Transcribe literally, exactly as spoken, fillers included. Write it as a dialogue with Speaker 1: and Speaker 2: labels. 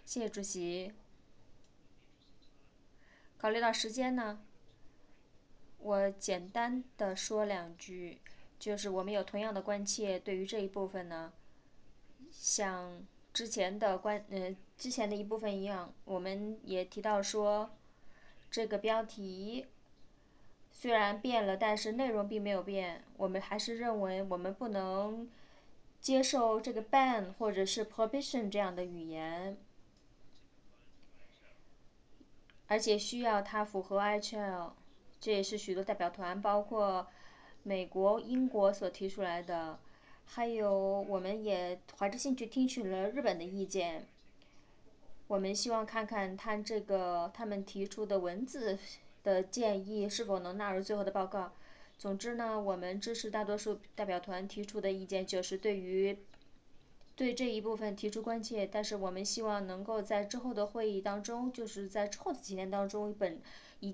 Speaker 1: 谢谢主席。考虑到时间呢，我简单的说两句，就是我们有同样的关切，对于这一部分呢，像之前的关呃之前的一部分一样，我们也提到说，这个标题虽然变了，但是内容并没有变。我们还是认为我们不能接受这个 ban 或者是 prohibition 这样的语言，而且需要它符合 I H L，这也是许多代表团，包括美国、英国所提出来的。还有，我们也怀着兴趣听取了日本的意见。我们希望看看他这个他们提出的文字的建议是否能纳入最后的报告。总之呢，我们支持大多数代表团提出的意见，就是对于对这一部分提出关切，但是我们希望能够在之后的会议当中，就是在之后的几天当中，本以